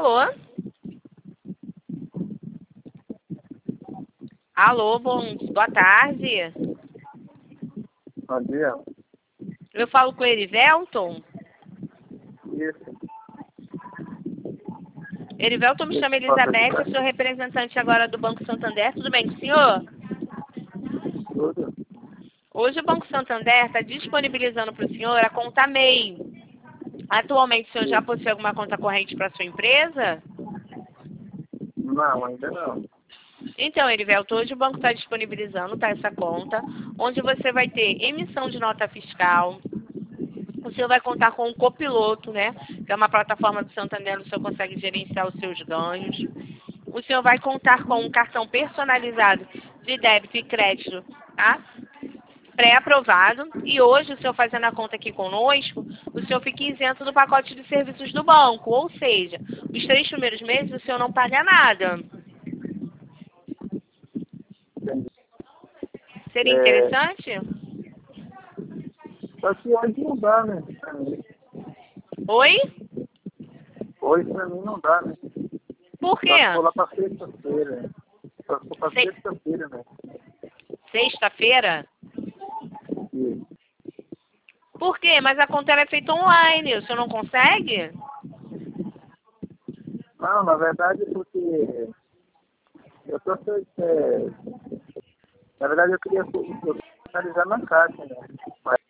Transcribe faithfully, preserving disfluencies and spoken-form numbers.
Alô? Alô, bom, boa tarde. Bom dia. Eu falo com o Erivelton? Isso. Erivelton, me chama Elizabeth, eu sou representante agora do Banco Santander. Tudo bem com o senhor? Tudo. Hoje o Banco Santander está disponibilizando para o senhor a conta M E I. Atualmente o senhor já possui alguma conta corrente para sua empresa? Não, ainda não. Então, Erivelton, hoje o banco está disponibilizando tá, essa conta, onde você vai ter emissão de nota fiscal. O senhor vai contar com um copiloto, né? Que é uma plataforma do Santander, o senhor consegue gerenciar os seus ganhos. O senhor vai contar com um cartão personalizado de débito e crédito, tá? Pré-aprovado. E hoje, o senhor fazendo a conta aqui conosco, o senhor fica isento do pacote de serviços do banco. Ou seja, os três primeiros meses o senhor não paga nada. Entendi. Seria É, interessante? só que hoje não dá, né? Pra mim. Oi? Hoje pra mim não dá, né? Por quê? Só se for lá pra sexta-feira. Só se for pra Se- sexta-feira, né? Sexta-feira? Isso. Por quê? Mas a conta ela é feita online. O senhor não consegue? Não, na verdade é porque eu tô é, na verdade eu queria finalizar na caixa, né? Mas